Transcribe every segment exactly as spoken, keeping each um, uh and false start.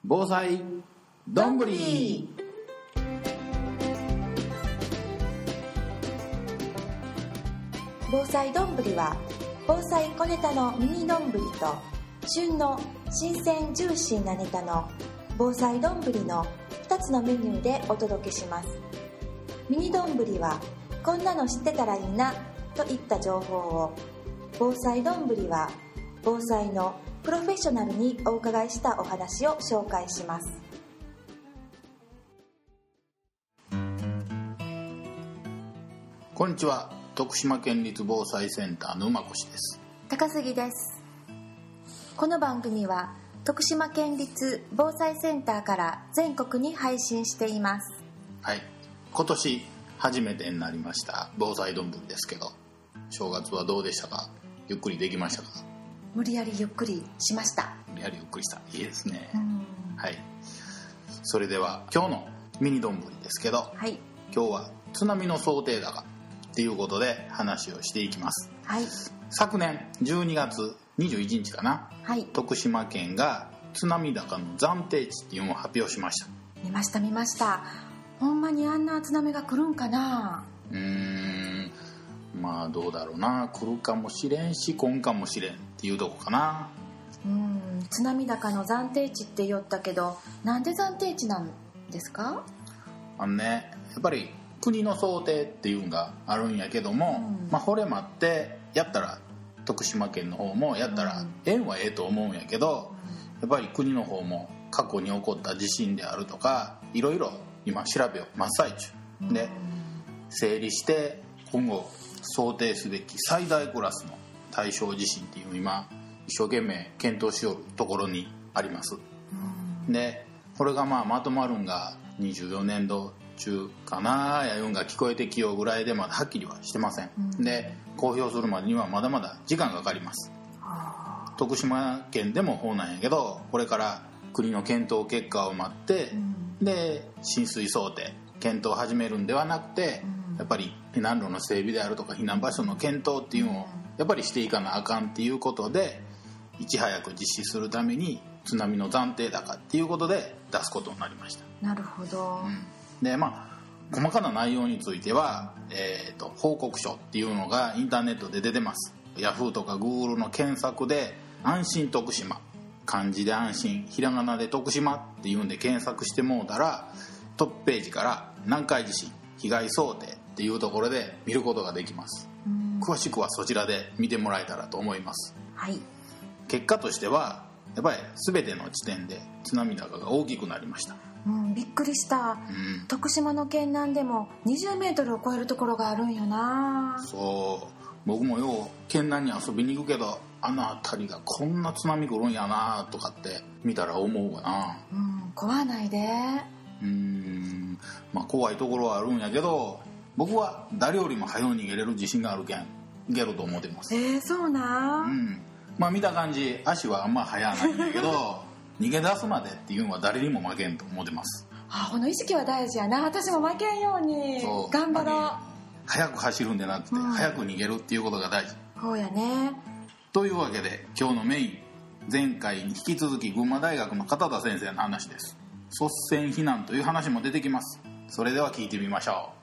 防災どんぶり。 防災どんぶりは防災小ネタのミニどんぶりと旬の新鮮ジューシーなネタの防災どんぶりのふたつのメニューでお届けします。ミニどんぶりはこんなの知ってたらいいなといった情報を、防災どんぶりは防災のプロフェッショナルにお伺いしたお話を紹介します。 こんにちは。徳島県立防災センターの馬越です。 高杉です。この番組は徳島県立防災センターから全国に配信しています。 はい、今年初めてになりました防災どんぶりですけど、正月はどうでしたか？ゆっくりできましたか？ 無理やりゆっくりしました。 無理やりゆっくりした。いいですね。 うん、 はい。それでは今日のミニどんぶりですけど、 はい、 今日は津波の想定高ということで話をしていきます。 はい、 昨年じゅうにがつにじゅういちにちかな、 はい、 徳島県が津波高の暫定値っていうのを発表しました。 見ました見ました。ほんまにあんな津波が来るんかな。 うーんまあどうだろうな。来るかもしれんし来んかもしれんっていうとこかな。 うん、津波高の暫定値って言ったけど、なんで暫定値なんですか？ あのね、やっぱり国の想定っていうのがあるんやけども、うん、まあこれもあってやったら徳島県の方もやったら縁はええと思うんやけど、やっぱり国の方も過去に起こった地震であるとかいろいろ今調べを真っ最中で整理して、今後想定すべき最大クラスの対象地震っていうのを今一生懸命検討しよるところにあります。でこれがまあまとまるんがにじゅうよねんど中かなやいうんが聞こえてきようぐらいで、まだはっきりはしてません。で公表するまでにはまだまだ時間がかかります。徳島県でもそうなんやけど、これから国の検討結果を待って、うん、で浸水想定検討を始めるんではなくて、うん、やっぱり避難路の整備であるとか避難場所の検討っていうのをやっぱりしていかなあかんっていうことで、いち早く実施するために津波の暫定高っていうことで出すことになりました。 なるほど。 うん、でまあ細かな内容については、えーと、報告書っていうのがインターネットで出てます。ヤフーとかグーグルの検索で安心徳島、漢字で安心、ひらがなで徳島っていうんで検索してもうたら、トップページから南海地震被害想定っていうところで見ることができます。詳しくはそちらで見てもらえたらと思います。 はい、 結果としてはやっぱり全ての地点で津波高が大きくなりました。 うん、びっくりした、うん、徳島の県南でもにじゅうメートルを超えるところがあるんよな。 そう、僕もよう県南に遊びに行くけど、あの辺りがこんな津波来るんやなとかって見たら思うわな。 うん、怖ないで。 うーんまあ怖いところはあるんやけど、僕は誰よりも早う逃げれる自信があるけんいけると思ってます。 えー、そうな、 うん、まあ見た感じ足はあんま速ないんだけど逃げ出すまでっていうのは誰にも負けんと思ってます。 あ、この意識は大事やな。私も負けんように頑張ろう。 早く走るんじゃなくて、うん、早く逃げるっていうことが大事。 そうやね。 というわけで今日のメイン、前回に引き続き群馬大学の片田先生の話です。率先避難という話も出てきます。それでは聞いてみましょう。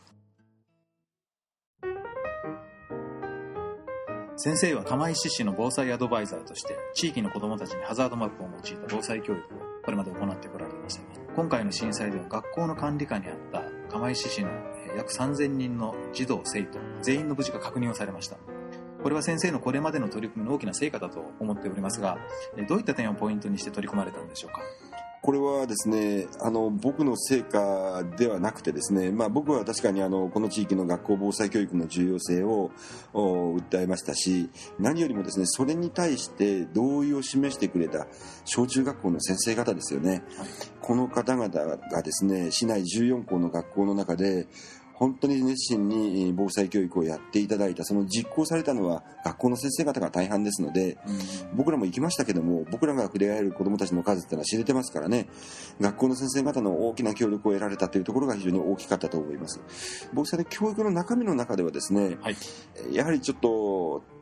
先生は釜石市の防災アドバイザーとして地域の子どもたちにハザードマップを用いた防災教育をこれまで行ってこられましたが、今回の震災では学校の管理下にあった釜石市の約さんぜんにんの児童生徒全員の無事が確認をされました。これは先生のこれまでの取り組みの大きな成果だと思っておりますが、どういった点をポイントにして取り組まれたんでしょうか？ これはですね、あの僕の成果ではなくてですね、まあ、僕は確かにあのこの地域の学校防災教育の重要性を訴えましたし、何よりもですね、それに対して同意を示してくれた小中学校の先生方ですよね、はい、この方々がですね、市内じゅうよんこうの学校の中で本当に熱心に防災教育をやっていただいた、その実行されたのは学校の先生方が大半ですので、うん、僕らも行きましたけども、僕らが触れ合える子どもたちの数ってのは知れてますからね、学校の先生方の大きな協力を得られたというところが非常に大きかったと思います。防災の教育の中身の中ではですね、はい、やはりちょっと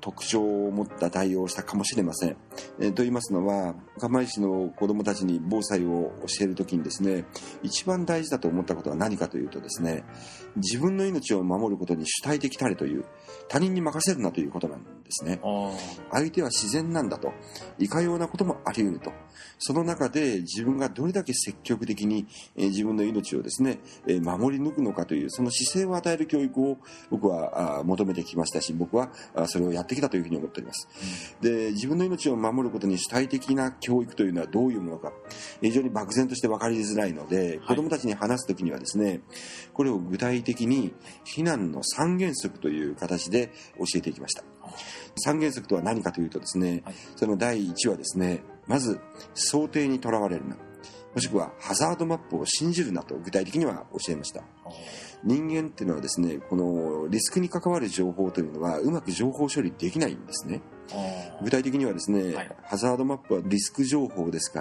特徴を持った対応をしたかもしれません。えー、と言いますのは、釜石の子どもたちに防災を教えるときにですね、一番大事だと思ったことは何かというとですね、自分の命を守ることに主体的たれという、他人に任せるなということなんですね。相手は自然なんだと、いかようなこともあり得ると。その中で自分がどれだけ積極的に、えー、自分の命をですね、えー、守り抜くのかという、その姿勢を与える教育を僕はあ求めてきましたし、僕はあそれをやってきたというふうに思っております。うん、で、自分の命を守ることに主体的な教育というのはどういうものか、非常に漠然として分かりづらいので、子どもたちに話すときにはですね、これを具体的に避難の三原則という形で教えていきました。三原則とは何かというとですね、はい、その第一はですね、まず想定にとらわれるな、もしくはハザードマップを信じるなと具体的には教えました。人間っていうのはですね、このリスクに関わる情報というのはうまく情報処理できないんですね。具体的にはですね、はい、ハザードマップはリスク情報ですから、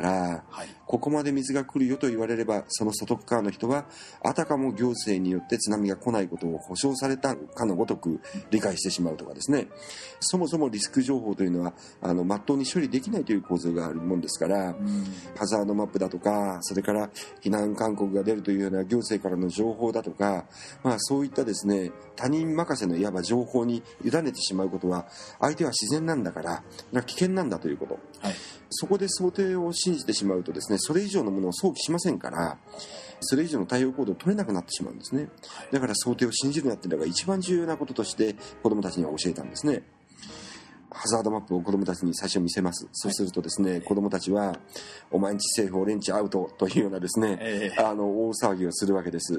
はい、ここまで水が来るよと言われれば、その外側の人はあたかも行政によって津波が来ないことを保証されたかのごとく理解してしまうとかですね、そもそもリスク情報というのはあの真っ当に処理できないという構造があるもんですから、うん、ハザードマップだとか、それから避難勧告が出るというような行政からの情報だとか、まあ、そういったですね、他人任せのいわば情報に委ねてしまうことは、相手は自然なんだから危険なんだということ、はい、そこで想定を信じてしまうとですね、それ以上のものを想起しませんから、それ以上の対応行動を取れなくなってしまうんですね。だから想定を信じるなっていうのが一番重要なこととして子どもたちには教えたんですね。ハザードマップを子どもたちに最初見せます。そうするとですね、子どもたちはお前んちセーフ、俺んちアウトというようなですね、えー、あの大騒ぎをするわけです、はい、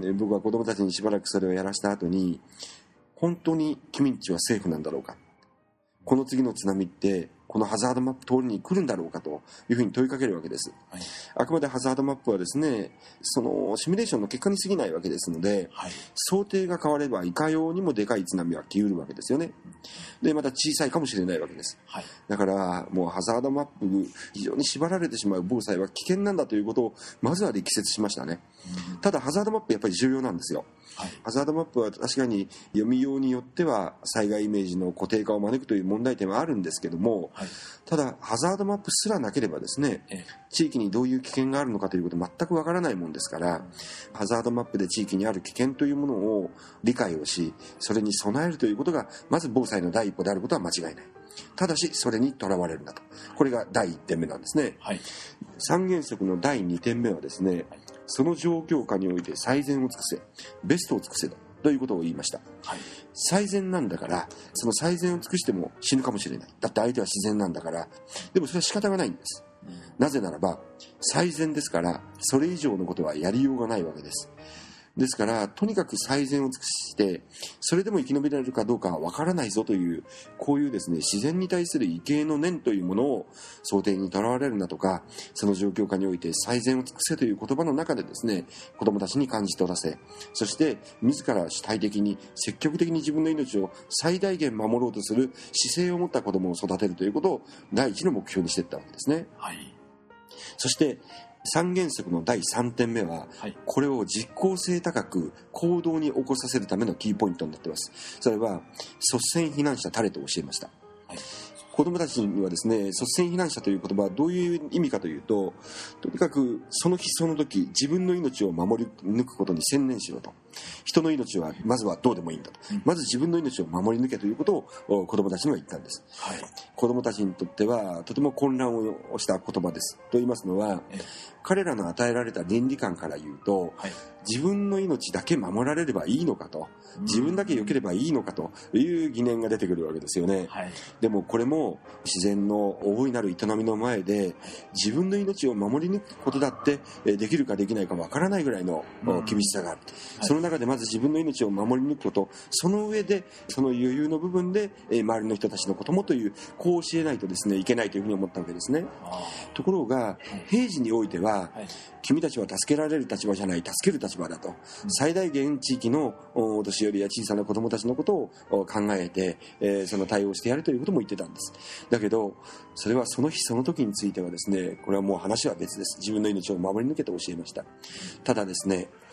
僕は子どもたちにしばらくそれをやらした後に、本当に君んちはセーフなんだろうか、この次の津波ってこのハザードマップ通りに来るんだろうかというふうに問いかけるわけです、はい、あくまでハザードマップはですね、そのシミュレーションの結果に過ぎないわけですので、はい、想定が変わればいかようにもでかい津波は来うるわけですよね。でまた小さいかもしれないわけです、はい、だからもうハザードマップ非常に縛られてしまう防災は危険なんだということをまずは力説しましたね、うん、ただハザードマップやっぱり重要なんですよ、はい、ハザードマップは確かに読みようによっては災害イメージの固定化を招くという問題点はあるんですけども、はい、ただハザードマップすらなければですね、ええ、地域にどういう危険があるのかということ全くわからないもんですから、うん、ハザードマップで地域にある危険というものを理解をし、それに備えるということがまず防災の第一歩であることは間違いない。ただしそれにとらわれるなと、これがだいいってんめなんですね、はい、三原則のだいにてんめはですね、その状況下において最善を尽くせ、ベストを尽くせということを言いました、はい、最善なんだからその最善を尽くしても死ぬかもしれない、だって相手は自然なんだから。でもそれは仕方がないんです、うん、なぜならば最善ですから、それ以上のことはやりようがないわけです。ですからとにかく最善を尽くしてそれでも生き延びられるかどうかは分からないぞという、こういうですね、自然に対する畏敬の念というものを想定にとらわれるなとか、その状況下において最善を尽くせという言葉の中でですね、子どもたちに感じ取らせ、そして自ら主体的に積極的に自分の命を最大限守ろうとする姿勢を持った子どもを育てるということを第一の目標にしていったわけですね、はい、そして三原則のだいさんてんめは、はい、これを実効性高く行動に起こさせるためのキーポイントになっています。それは率先避難者たれと教えました、はい、子どもたちにはですね、率先避難者という言葉はどういう意味かというと、とにかくその日その時自分の命を守り抜くことに専念しろと。人の命はまずはどうでもいいんだと、うん、まず自分の命を守り抜けということを子どもたちには言ったんです、はい、子どもたちにとってはとても混乱をした言葉です。と言いますのは、え彼らの与えられた倫理観から言うと、はい、自分の命だけ守られればいいのかと、自分だけ良ければいいのかという疑念が出てくるわけですよね、はい、でもこれも自然の大いなる営みの前で自分の命を守り抜くことだってできるかできないかわからないぐらいの厳しさがある、はい、その中でまず自分の命を守り抜くこと、その上でその余裕の部分で周りの人たちのこともという、こう教えないとですねいけないというふうに思ったわけですね。ところが平時においては、はい、君たちは助けられる立場じゃない、助ける立場だと、うん、最大限地域のお年寄りや小さな子どもたちのことを考えて、えー、その対応してやるということも言ってたんです。だけどそれはその日その時についてはですね、これはもう話は別です。自分の命を守り抜けと教えました。ただですね、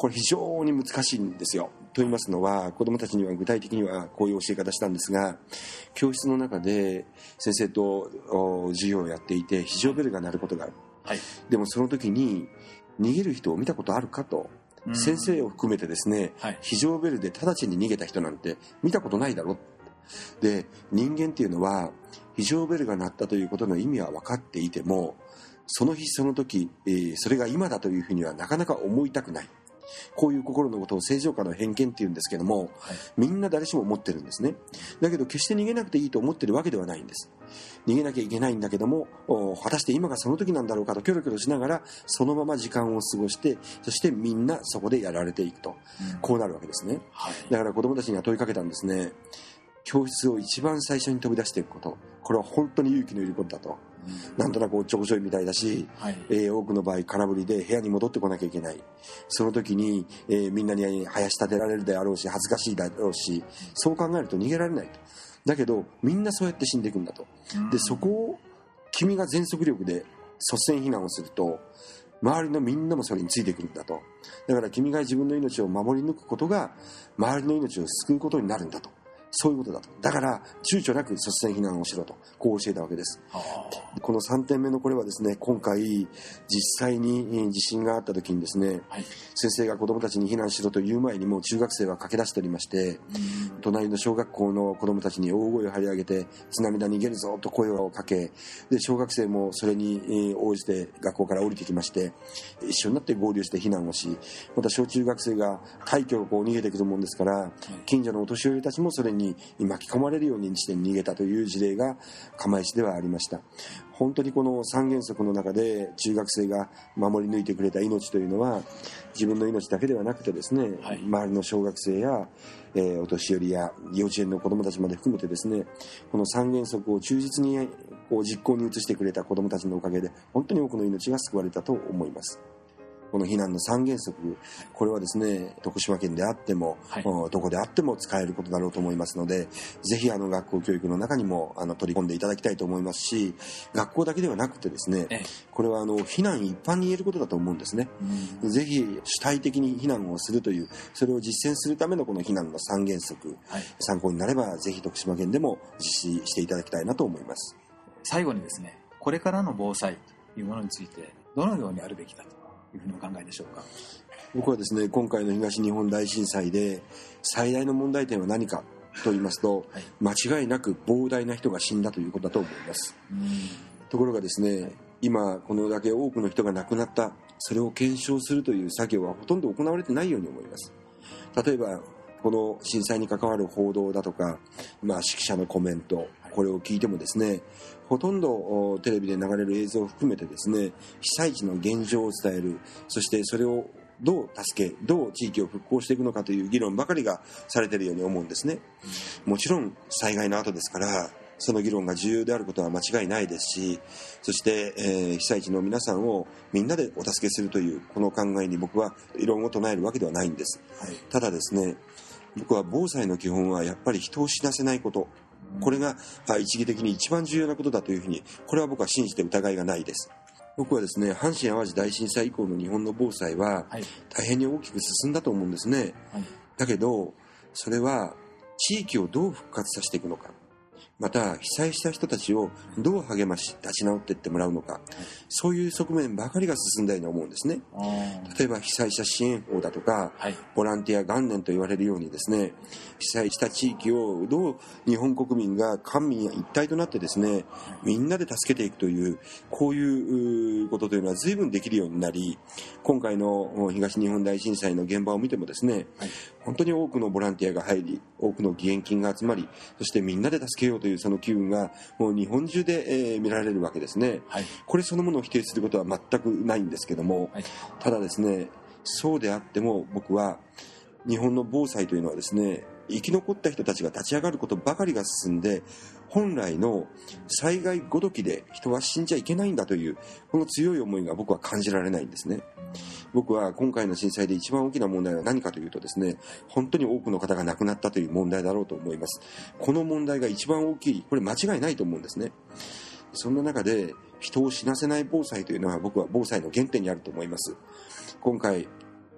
これ非常に難しいんですよ。と言いますのは、子どもたちには具体的にはこういう教え方したんですが、教室の中で先生と授業をやっていて非常ベルが鳴ることがある、はい、でもその時に逃げる人を見たことあるかと、先生を含めてですね、はい、非常ベルで直ちに逃げた人なんて見たことないだろう。で、人間っていうのは非常ベルが鳴ったということの意味は分かっていても、その日その時、えー、それが今だというふうにはなかなか思いたくない。こういう心のことを正常化の偏見っていうんですけども、はい、みんな誰しも思ってるんですね。だけど決して逃げなくていいと思ってるわけではないんです。逃げなきゃいけないんだけども、果たして今がその時なんだろうかとキョロキョロしながらそのまま時間を過ごして、そしてみんなそこでやられていくと、うん、こうなるわけですね、はい、だから子どもたちには問いかけたんですね。教室を一番最初に飛び出していくこと、これは本当に勇気のいることだと、うん、なんとなくおっちょこちょいみたいだし、はい、えー、多くの場合空振りで部屋に戻ってこなきゃいけない。その時に、えー、みんなに生やし立てられるであろうし、恥ずかしいだろうし、そう考えると逃げられないと。だけどみんなそうやって死んでいくんだと。で、そこを君が全速力で率先避難をすると、周りのみんなもそれについてくるんだと。だから君が自分の命を守り抜くことが周りの命を救うことになるんだと。そういうことだと。だから躊躇なく率先避難をしろと、こう教えたわけです。このさんてんめのこれはですね、今回実際に地震があった時にですね、はい、先生が子どもたちに避難しろと言う前にもう中学生は駆け出しておりまして、隣の小学校の子どもたちに大声を張り上げて、津波だ逃げるぞと声をかけ、で小学生もそれに応じて学校から降りてきまして、一緒になって合流して避難をし、また小中学生が退去をこう逃げてくるもんですから、近所のお年寄りたちもそれにに巻き込まれるようにして逃げたという事例が釜石ではありました。本当にこの三原則の中で中学生が守り抜いてくれた命というのは、自分の命だけではなくてですね、はい、周りの小学生や、えー、お年寄りや幼稚園の子どもたちまで含めてですね、この三原則を忠実にこう実行に移してくれた子どもたちのおかげで本当に多くの命が救われたと思います。この避難の三原則、これはですね、徳島県であっても、はい、どこであっても使えることだろうと思いますので、ぜひあの学校教育の中にもあの取り込んでいただきたいと思いますし、学校だけではなくてですね、これはあの避難一般に言えることだと思うんですね。うん、ぜひ主体的に避難をするという、それを実践するためのこの避難の三原則、はい、参考になればぜひ徳島県でも実施していただきたいなと思います。 最後にですね、これからの防災というものについてどのようにあるべきかというふうにお考えでしょうか。 僕はですね、今回の東日本大震災で最大の問題点は何かと言いますと、はい、間違いなく膨大な人が死んだということだと思います。うん、ところがですね、今このだけ多くの人が亡くなった、それを検証するという作業はほとんど行われてないように思います。例えばこの震災に関わる報道だとか、まあ、指揮者のコメント、これを聞いてもですね、ほとんどテレビで流れる映像を含めてですね、被災地の現状を伝える、そしてそれをどう助け、どう地域を復興していくのかという議論ばかりがされているように思うんですね。もちろん災害の後ですからその議論が重要であることは間違いないですし、そして、えー、被災地の皆さんをみんなでお助けするというこの考えに僕は異論を唱えるわけではないんです、はい、ただですね、僕は防災の基本はやっぱり人を死なせないこと、これが一義的に一番重要なことだというふうに、これは僕は信じて疑いがないです。僕はですね、阪神・淡路大震災以降の日本の防災は大変に大きく進んだと思うんですね、はい、だけどそれは地域をどう復活させていくのか、また被災した人たちをどう励まし立ち直っていってもらうのか、はい、そういう側面ばかりが進んだように思うんですね。例えば被災者支援法だとか、はい、ボランティア元年と言われるようにですね、被災した地域をどう日本国民が官民一体となってですね、みんなで助けていくという、こういうことというのは随分できるようになり、今回の東日本大震災の現場を見てもですね、はい、本当に多くのボランティアが入り、多くの義援金が集まり、そしてみんなで助けようというその機運がもう日本中で、えー、見られるわけですね、はい、これそのものを否定することは全くないんですけども、はい、ただですね、そうであっても僕は日本の防災というのはですね、生き残った人たちが立ち上がることばかりが進んで、本来の災害ごときで人は死んじゃいけないんだというこの強い思いが僕は感じられないんですね。僕は今回の震災で一番大きな問題は何かというとですね、本当に多くの方が亡くなったという問題だろうと思います。この問題が一番大きい、これ間違いないと思うんですね。そんな中で人を死なせない防災というのは僕は防災の原点にあると思います。今回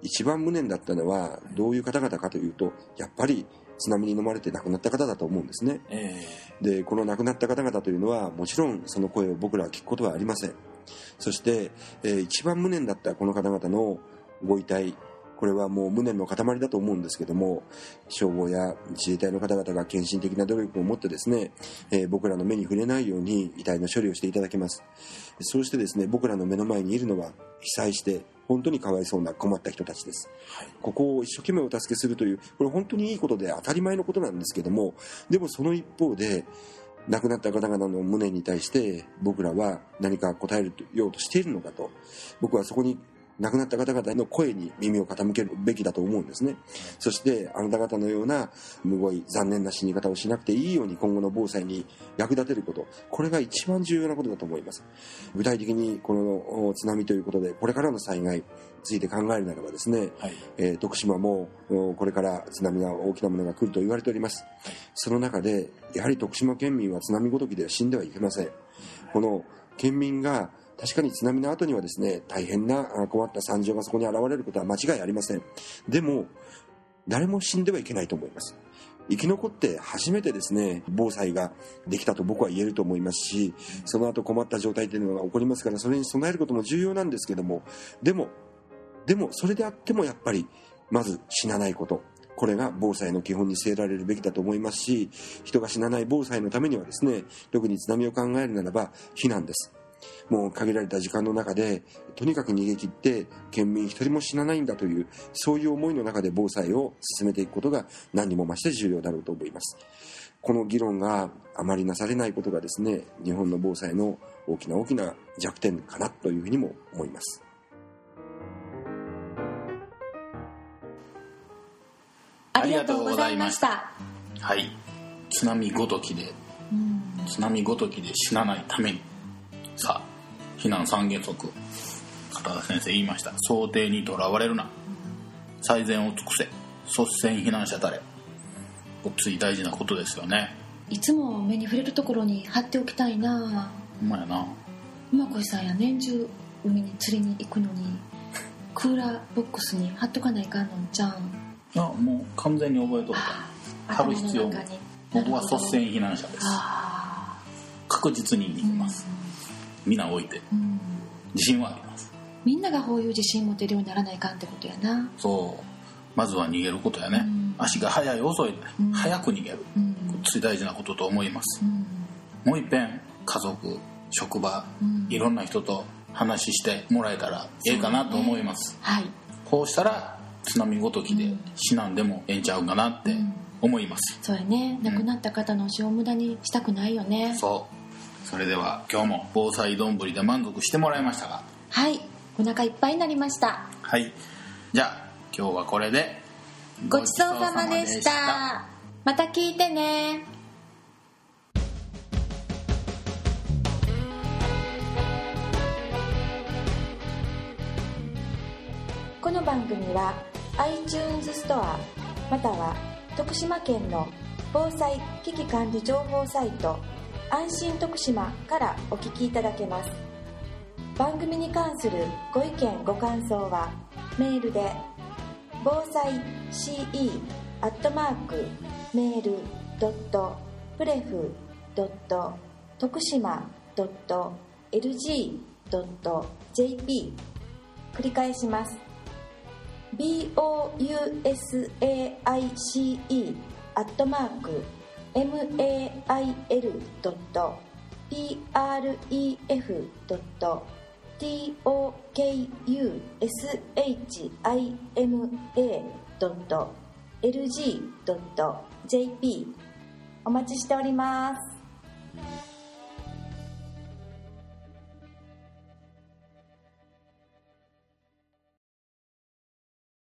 一番無念だったのはどういう方々かというと、やっぱり津波に飲まれて亡くなった方だと思うんですね、えー、でこの亡くなった方々というのはもちろんその声を僕らは聞くことはありません。そして、えー、一番無念だったこの方々のご遺体、これはもう無念の塊だと思うんですけども、消防や自衛隊の方々が献身的な努力を持ってですね、えー、僕らの目に触れないように遺体の処理をしていただけます。そうしてですね、僕らの目の前にいるのは被災して本当にかわいそうな困った人たちです、はい、ここを一生懸命お助けするという、これ本当にいいことで当たり前のことなんですけども、でもその一方で亡くなった方々の無念に対して僕らは何か答えるようとしているのかと、僕はそこに亡くなった方々の声に耳を傾けるべきだと思うんですね。そしてあなた方のようなむごい残念な死に方をしなくていいように今後の防災に役立てること、これが一番重要なことだと思います。具体的にこの津波ということでこれからの災害について考えるならばですね、はい、えー、徳島もこれから津波が大きなものが来ると言われております、はい、その中でやはり徳島県民は津波ごときでは死んではいけません。この県民が確かに津波の後にはですね、大変な困った惨状がそこに現れることは間違いありません。でも誰も死んではいけないと思います。生き残って初めてですね、防災ができたと僕は言えると思いますし、その後困った状態というのが起こりますから、それに備えることも重要なんですけども、でもでもそれであってもやっぱりまず死なないこと、これが防災の基本に据えられるべきだと思いますし、人が死なない防災のためにはですね、特に津波を考えるならば避難です。もう限られた時間の中でとにかく逃げ切って県民一人も死なないんだという、そういう思いの中で防災を進めていくことが何にも増して重要だろうと思います。この議論があまりなされないことがですね、日本の防災の大きな大きな弱点かなというふうにも思います。 ありがとうございました。 はい、津波ごときで、津波ごときで死なないために、さあ避難三原則、片田先生言いました。想定にとらわれるな、最善を尽くせ、率先避難者たれ。ごっつい大事なことですよね。 いつも目に触れるところに貼っておきたいな。 ほんまやな。 馬越さんや年中海に釣りに行くのにクーラーボックスに貼っとかないかんのんちゃん。 いやもう完全に覚えとった。貼る必要も。僕は率先避難者です。確実に逃げます、うん、皆置いて、うん、自信はあります。 みんながこういう自信持てるようにならないかんってことやな。 そう、まずは逃げることやね、うん、足が速い遅い、うん、早く逃げる、うん、こっち大事なことと思います、うん、もう一遍家族、職場、うん、いろんな人と話してもらえたらええかなと思います、ね、はい、こうしたら津波ごときで死なんでもええんちゃうかなって思います、 うん、そうやね、亡くなった方の死を無駄にしたくないよね、 うん、そう。それでは今日も防災どんぶりで満足してもらいましたが、 はい、お腹いっぱいになりました。 はい、じゃあ今日はこれでごちそうさまでした。また聞いてね。この番組は iTunes ストアまたは徳島県の防災危機管理情報サイト安心徳島からお聞きいただけます。番組に関するご意見ご感想はメールで防災 シーイー アットマークメールドットプレフドット徳島ドットエルジードットジェーピー 繰り返します。 ボウサイアットマークメールドットプレフドットトクシマドットエルジードットジェーピー お待ちしております。